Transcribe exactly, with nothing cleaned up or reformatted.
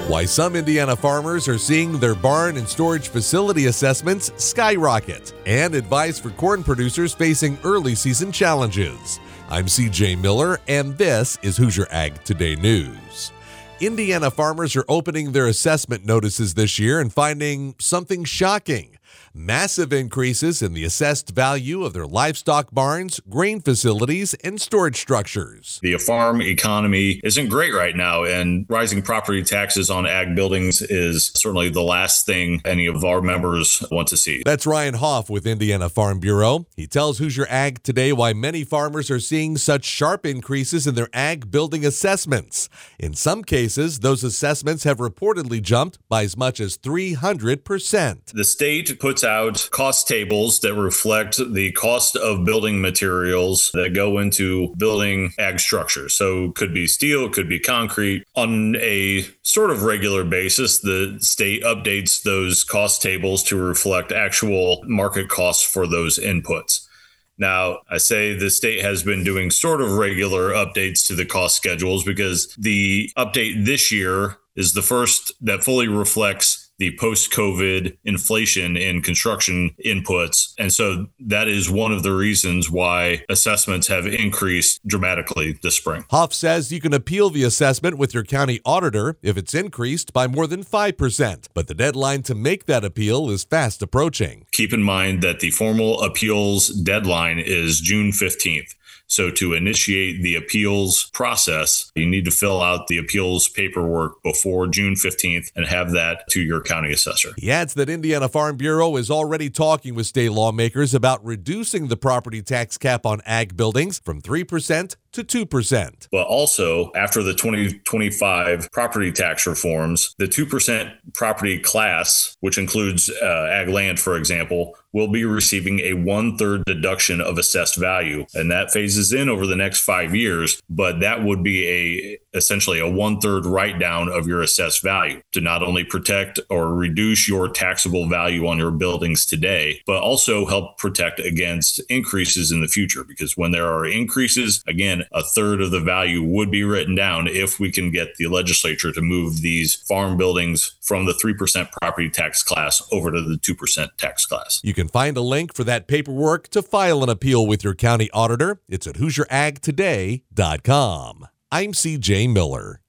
Why some Indiana farmers are seeing their barn and storage facility assessments skyrocket, and advice for corn producers facing early season challenges. I'm C J Miller, and this is Hoosier Ag Today News. Indiana farmers are opening their assessment notices this year and finding something shocking. Massive increases in the assessed value of their livestock barns, grain facilities, and storage structures. The farm economy isn't great right now, and rising property taxes on ag buildings is certainly the last thing any of our members want to see. That's Ryan Hoff with Indiana Farm Bureau. He tells Hoosier Ag Today why many farmers are seeing such sharp increases in their ag building assessments. In some cases, those assessments have reportedly jumped by as much as three hundred percent. The state puts out cost tables that reflect the cost of building materials that go into building ag structures. So could be steel, could be concrete. On a sort of regular basis, the state updates those cost tables to reflect actual market costs for those inputs. Now, I say the state has been doing sort of regular updates to the cost schedules because the update this year is the first that fully reflects the post-COVID inflation in construction inputs. And so that is one of the reasons why assessments have increased dramatically this spring. Hoff says you can appeal the assessment with your county auditor if it's increased by more than five percent. But the deadline to make that appeal is fast approaching. Keep in mind that the formal appeals deadline is June fifteenth. So to initiate the appeals process, you need to fill out the appeals paperwork before June fifteenth and have that to your county assessor. He adds that Indiana Farm Bureau is already talking with state lawmakers about reducing the property tax cap on ag buildings from three percent to two percent. But also, after the twenty twenty-five property tax reforms, the two percent property class, which includes uh, ag land, for example, will be receiving a one-third deduction of assessed value. And that phases in over the next five years. But that would be a essentially a one-third write-down of your assessed value to not only protect or reduce your taxable value on your buildings today, but also help protect against increases in the future. Because when there are increases, again, a third of the value would be written down if we can get the legislature to move these farm buildings from the three percent property tax class over to the two percent tax class. You can find a link for that paperwork to file an appeal with your county auditor. It's at Hoosier Ag Today dot com. I'm C J Miller.